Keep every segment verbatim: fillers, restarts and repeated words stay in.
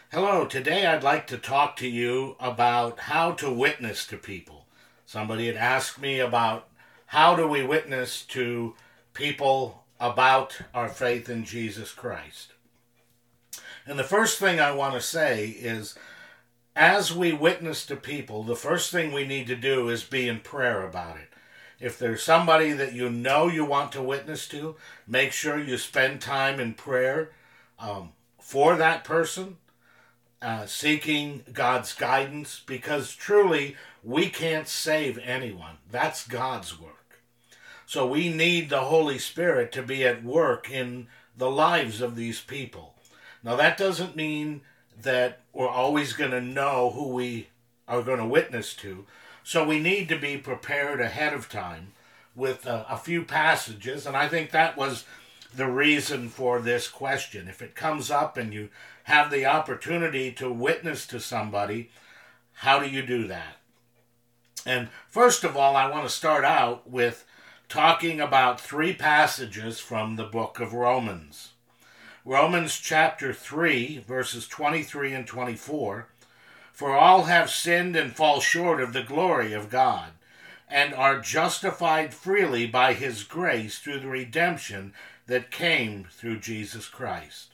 Hello, today I'd like to talk to you about how to witness to people. Somebody had asked me about how do we witness to people about our faith in Jesus Christ. And the first thing I want to say is, as we witness to people, the first thing we need to do is be in prayer about it. If there's somebody that you know you want to witness to, make sure you spend time in prayer um, for that person. Uh, seeking God's guidance, because truly we can't save anyone. That's God's work. So we need the Holy Spirit to be at work in the lives of these people. Now that doesn't mean that we're always going to know who we are going to witness to. So we need to be prepared ahead of time with uh, a few passages, and I think that was the reason for this question. If it comes up and you have the opportunity to witness to somebody, how do you do that? And first of all, I want to start out with talking about three passages from the book of Romans. Romans chapter three, verses twenty-three and twenty-four. For all have sinned and fall short of the glory of God, and are justified freely by his grace through the redemption that came through Jesus Christ.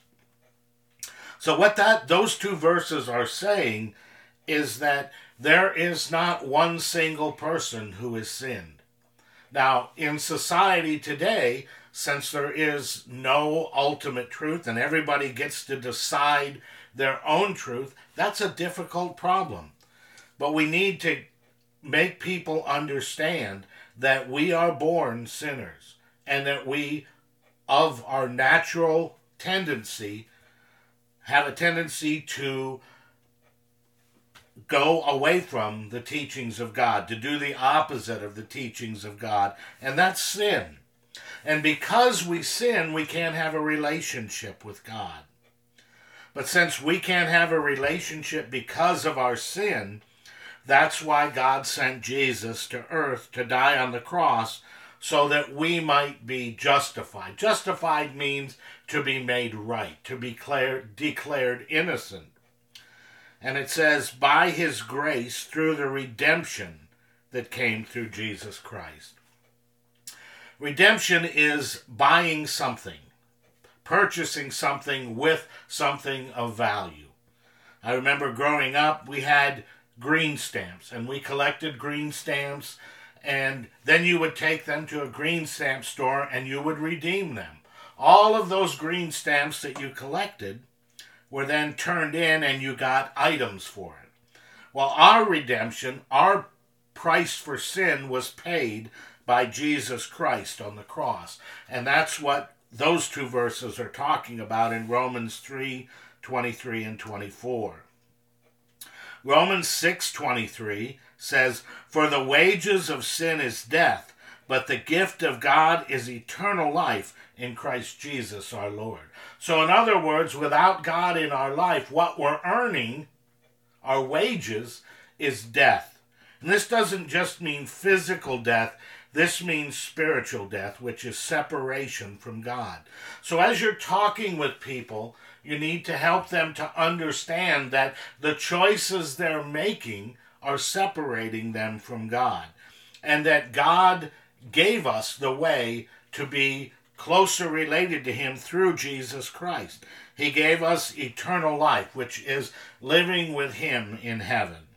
So what that those two verses are saying is that there is not one single person who has sinned. Now, in society today, since there is no ultimate truth and everybody gets to decide their own truth, that's a difficult problem. But we need to make people understand that we are born sinners and that we, of our natural tendency, have a tendency to go away from the teachings of God, to do the opposite of the teachings of God, and that's sin. And because we sin, we can't have a relationship with God. But since we can't have a relationship because of our sin, that's why God sent Jesus to earth to die on the cross, so that we might be justified. Justified means to be made right, to be declared, declared innocent. And it says, by his grace through the redemption that came through Jesus Christ. Redemption is buying something, purchasing something with something of value. I remember growing up, we had green stamps, and we collected green stamps, and then you would take them to a green stamp store and you would redeem them. All of those green stamps that you collected were then turned in and you got items for it. Well, our redemption, our price for sin was paid by Jesus Christ on the cross. And that's what those two verses are talking about in Romans three, twenty-three and twenty-four. Romans six twenty-three says, for the wages of sin is death, but the gift of God is eternal life in Christ Jesus our Lord. So in other words, without God in our life, what we're earning, our wages, is death. And this doesn't just mean physical death. This means spiritual death, which is separation from God. So as you're talking with people, you need to help them to understand that the choices they're making are separating them from God, and that God gave us the way to be closer related to him through Jesus Christ. He gave us eternal life, which is living with him in heaven.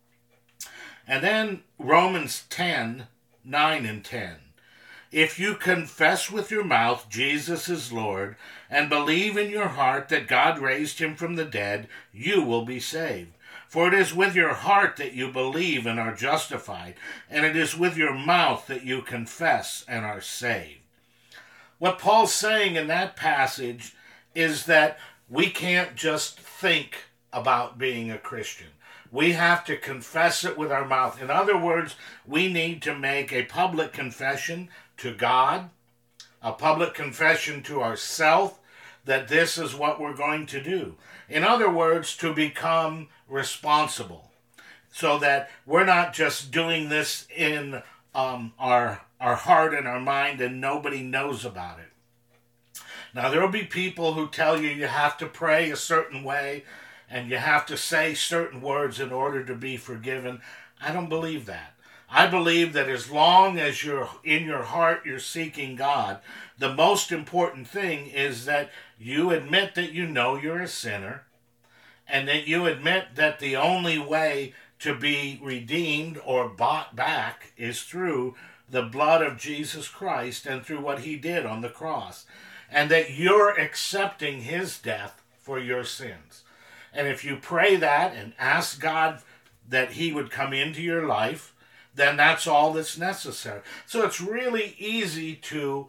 And then Romans ten, nine and ten. If you confess with your mouth Jesus is Lord, and believe in your heart that God raised him from the dead, you will be saved. For it is with your heart that you believe and are justified, and it is with your mouth that you confess and are saved. What Paul's saying in that passage is that we can't just think about being a Christian. We have to confess it with our mouth. In other words, we need to make a public confession to God, a public confession to ourselves, that this is what we're going to do. In other words, to become responsible, so that we're not just doing this in um, our, our heart and our mind and nobody knows about it. Now, there will be people who tell you you have to pray a certain way, and you have to say certain words in order to be forgiven. I don't believe that. I believe that as long as you're in your heart you're seeking God, the most important thing is that you admit that you know you're a sinner, and that you admit that the only way to be redeemed or bought back is through the blood of Jesus Christ and through what he did on the cross, and that you're accepting his death for your sins. And if you pray that and ask God that he would come into your life, then that's all that's necessary. So it's really easy to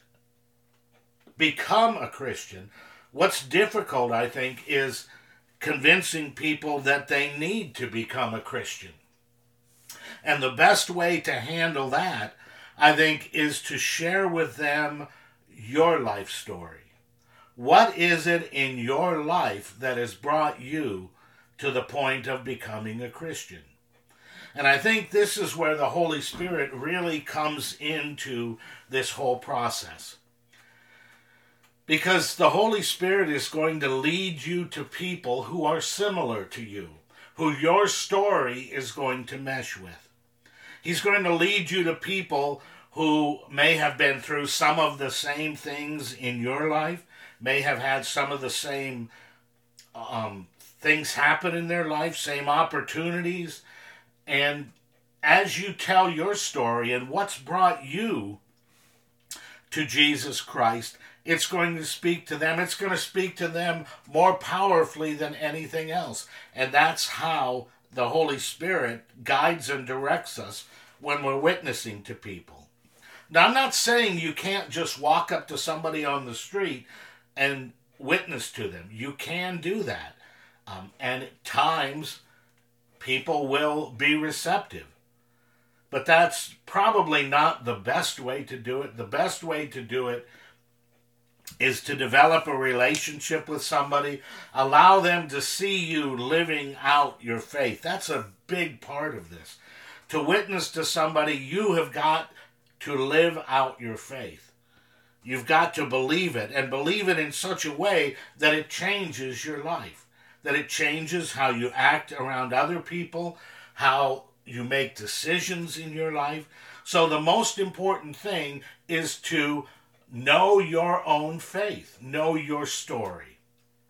become a Christian. What's difficult, I think, is convincing people that they need to become a Christian. And the best way to handle that, I think, is to share with them your life story. What is it in your life that has brought you to the point of becoming a Christian? And I think this is where the Holy Spirit really comes into this whole process. Because the Holy Spirit is going to lead you to people who are similar to you, who your story is going to mesh with. He's going to lead you to people who may have been through some of the same things in your life, may have had some of the same um, things happen in their life, same opportunities. And as you tell your story and what's brought you to Jesus Christ, it's going to speak to them. It's going to speak to them more powerfully than anything else. And that's how the Holy Spirit guides and directs us when we're witnessing to people. Now, I'm not saying you can't just walk up to somebody on the street and witness to them. You can do that. Um, and at times, people will be receptive. But that's probably not the best way to do it. The best way to do it is to develop a relationship with somebody, allow them to see you living out your faith. That's a big part of this. To witness to somebody, you have got to live out your faith. You've got to believe it, and believe it in such a way that it changes your life, that it changes how you act around other people, how you make decisions in your life. So the most important thing is to know your own faith, know your story.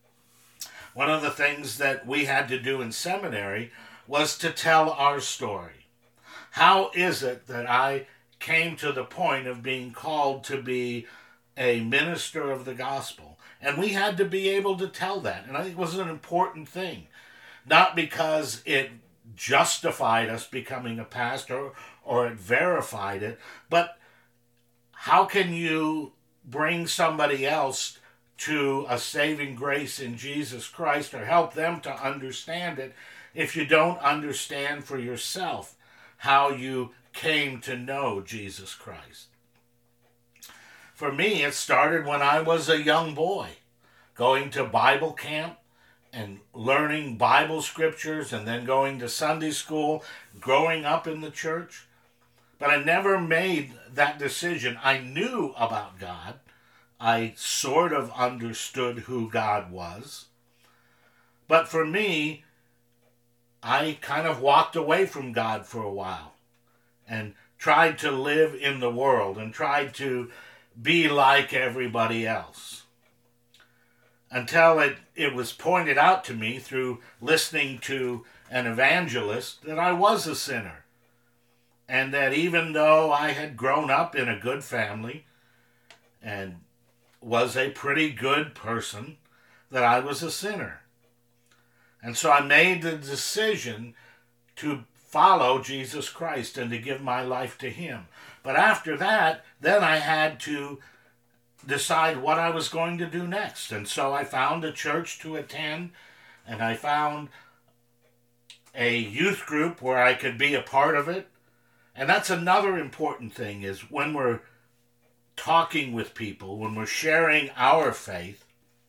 One of the things that we had to do in seminary was to tell our story. How is it that I came to the point of being called to be a minister of the gospel? And we had to be able to tell that. And I think it was an important thing. Not because it justified us becoming a pastor or it verified it, but how can you bring somebody else to a saving grace in Jesus Christ or help them to understand it if you don't understand for yourself how you came to know Jesus Christ? For me, it started when I was a young boy, going to Bible camp and learning Bible scriptures and then going to Sunday school, growing up in the church. But I never made that decision. I knew about God. I sort of understood who God was. But for me, I kind of walked away from God for a while and tried to live in the world and tried to be like everybody else. Until it, it was pointed out to me through listening to an evangelist that I was a sinner. And that even though I had grown up in a good family and was a pretty good person, that I was a sinner. And so I made the decision to follow Jesus Christ and to give my life to him. But after that, then I had to decide what I was going to do next. And so I found a church to attend, and I found a youth group where I could be a part of it. And that's another important thing, is when we're talking with people, when we're sharing our faith,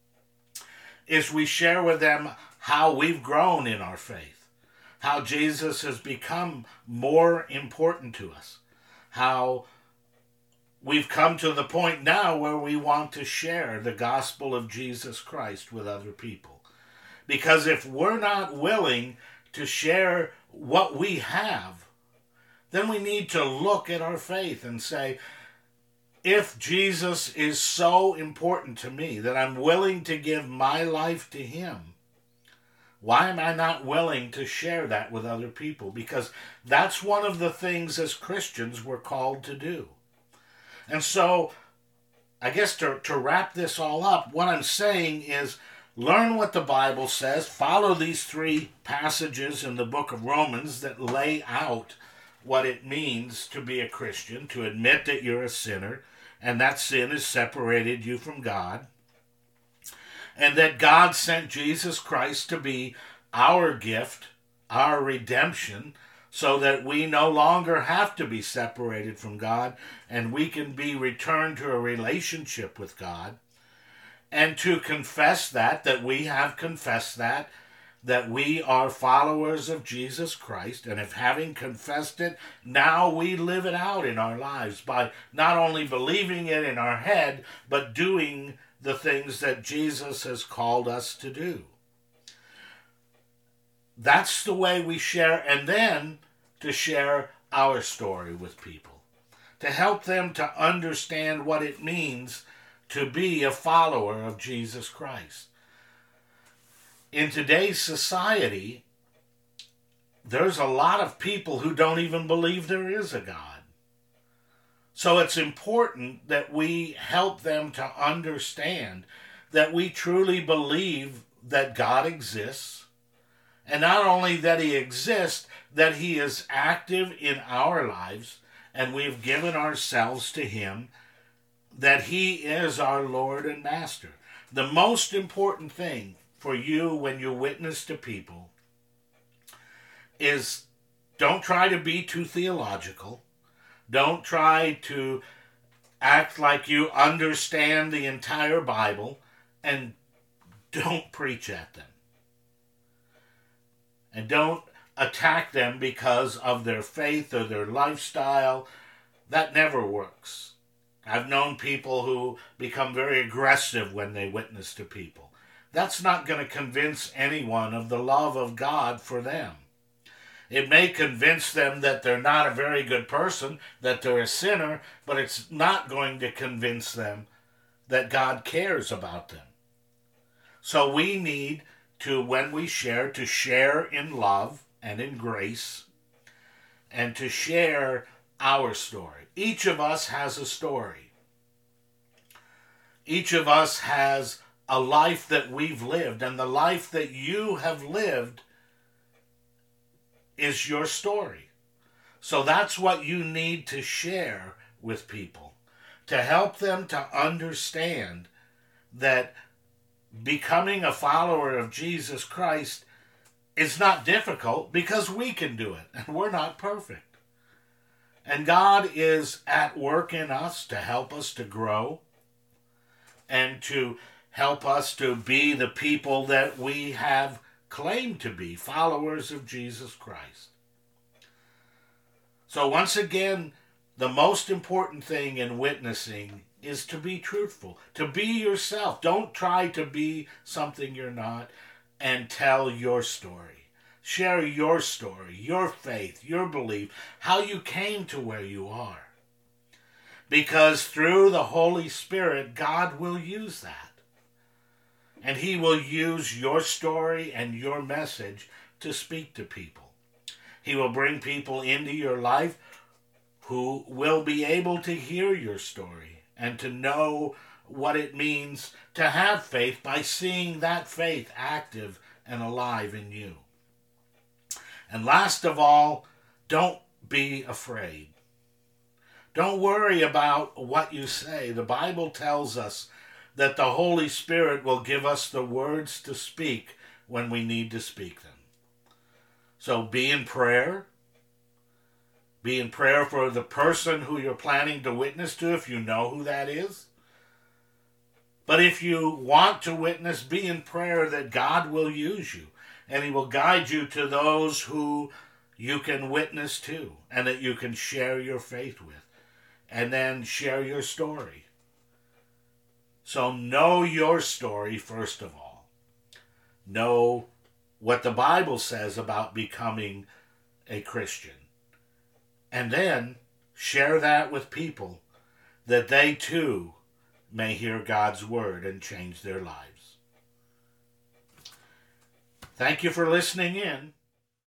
is we share with them how we've grown in our faith, how Jesus has become more important to us, how we've come to the point now where we want to share the gospel of Jesus Christ with other people. Because if we're not willing to share what we have, then we need to look at our faith and say, if Jesus is so important to me that I'm willing to give my life to him, why am I not willing to share that with other people? Because that's one of the things as Christians we're called to do. And so, I guess to, to wrap this all up, what I'm saying is learn what the Bible says, follow these three passages in the book of Romans that lay out what it means to be a Christian, to admit that you're a sinner, and that sin has separated you from God, and that God sent Jesus Christ to be our gift, our redemption, so that we no longer have to be separated from God, and we can be returned to a relationship with God, and to confess that, that we have confessed that, that we are followers of Jesus Christ, and if having confessed it, now we live it out in our lives by not only believing it in our head, but doing the things that Jesus has called us to do. That's the way we share, and then to share our story with people, to help them to understand what it means to be a follower of Jesus Christ. In today's society, there's a lot of people who don't even believe there is a God. So it's important that we help them to understand that we truly believe that God exists, and not only that he exists, that he is active in our lives, and we've given ourselves to him, that he is our Lord and Master. The most important thing for you when you witness to people is don't try to be too theological. Don't try to act like you understand the entire Bible, and don't preach at them. And don't attack them because of their faith or their lifestyle. That never works. I've known people who become very aggressive when they witness to people. That's not going to convince anyone of the love of God for them. It may convince them that they're not a very good person, that they're a sinner, but it's not going to convince them that God cares about them. So we need to, when we share, to share in love and in grace, and to share our story. Each of us has a story. Each of us has a life that we've lived, and the life that you have lived is your story. So that's what you need to share with people, to help them to understand that becoming a follower of Jesus Christ is not difficult, because we can do it, and we're not perfect. And God is at work in us to help us to grow and to help us to be the people that we have claimed to be, followers of Jesus Christ. So once again, the most important thing in witnessing is to be truthful, to be yourself. Don't try to be something you're not, and tell your story. Share your story, your faith, your belief, how you came to where you are. Because through the Holy Spirit, God will use that. And he will use your story and your message to speak to people. He will bring people into your life who will be able to hear your story and to know what it means to have faith by seeing that faith active and alive in you. And last of all, don't be afraid. Don't worry about what you say. The Bible tells us that the Holy Spirit will give us the words to speak when we need to speak them. So be in prayer. Be in prayer for the person who you're planning to witness to, if you know who that is. But if you want to witness, be in prayer that God will use you, and he will guide you to those who you can witness to, and that you can share your faith with, and then share your story. So know your story first of all. know what the Bible says about becoming a Christian. And then share that with people, that they too may hear God's word and change their lives. Thank you for listening in.